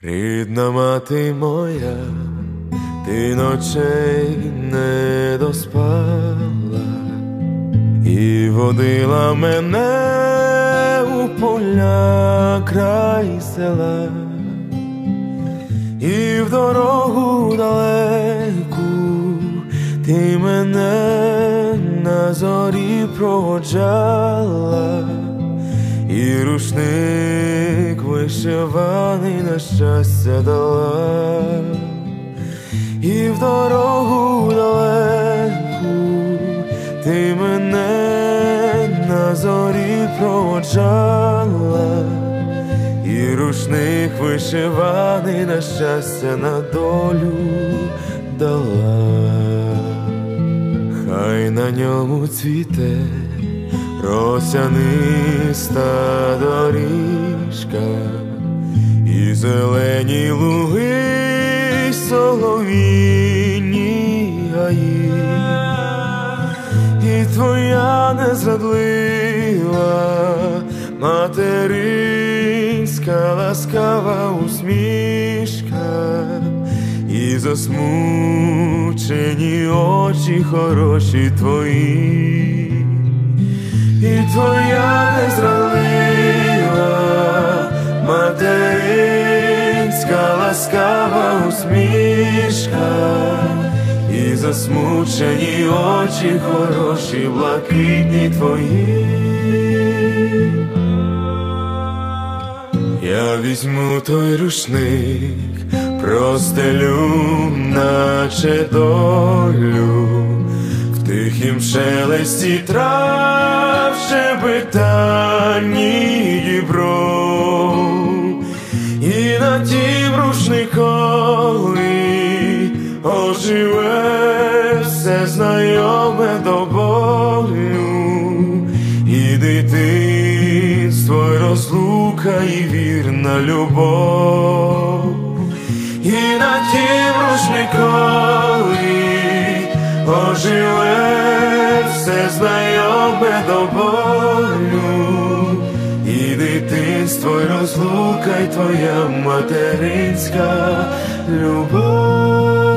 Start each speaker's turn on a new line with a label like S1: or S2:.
S1: Рідна мати моя, ти ночей не доспала і водила мене у поля край села, і в дорогу далеку ти мене на зорі проводжала, і рушник вишиваний на щастя дала, і в дорогу далеку ти мене на зорі проводжала, і рушник вишиваний на щастя на долю дала. Хай на ньому цвіте росяниста доріжка, і зелені луги, й солов'їні гаї, і твоя незрадлива материнська ласкава усмішка, і засмучені очі хороші твої, і твоя незрадлива материнська ласкава усмішка, і засмучені очі хороші блакитні твої. Я візьму той рушник, простелю, наче долю, в тихім шелесті трав, шепотанні дібров, і на тім рушникові оживе все знайоме до болю, і дитинство, і розлука, і вірна любов, і на тім рушникові оживе все знайоме до болю, і дитинство, і розлука, і твоя материнська любов.